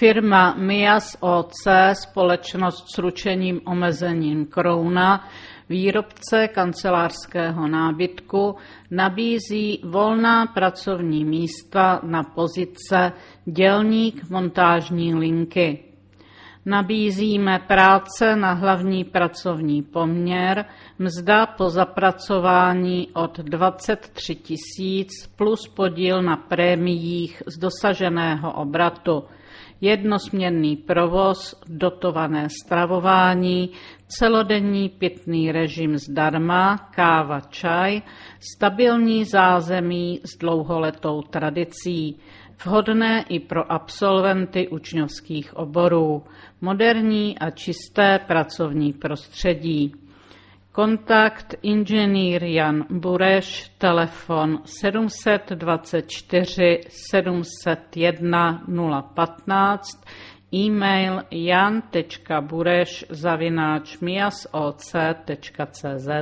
Firma MIAS OC, společnost s ručením omezením Krouna, výrobce kancelářského nábytku, nabízí volná pracovní místa na pozice dělník montážní linky. Nabízíme práce na hlavní pracovní poměr, mzda po zapracování od 23 000 plus podíl na prémiích z dosaženého obratu, jednosměrný provoz, dotované stravování, celodenní pitný režim zdarma, káva, čaj, stabilní zázemí s dlouholetou tradicí, vhodné i pro absolventy učňovských oborů, moderní a čisté pracovní prostředí. Kontakt inženýr Jan Bureš, telefon 724 701 015, e-mail jan.bureš@miasoc.cz.